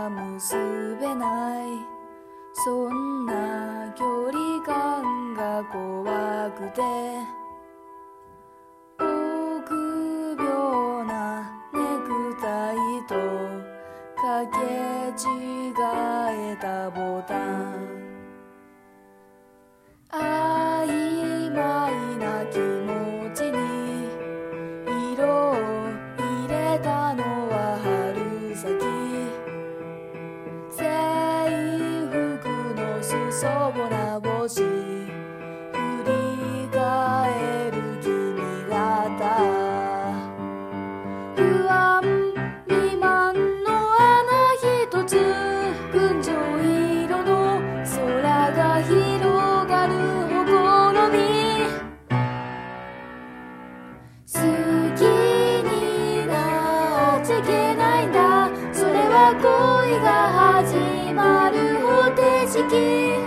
が結べない、そんな距離感が怖くて、臆病なネクタイとかけ違えたボタン、曖昧な気持ちに色を入れたのは春先、制服の裾ぼな星振り返る君方、不安未満の穴一つ、群青色の空が広がるほころび、好きになっちゃいけないんだ、それは恋が始まる方程式。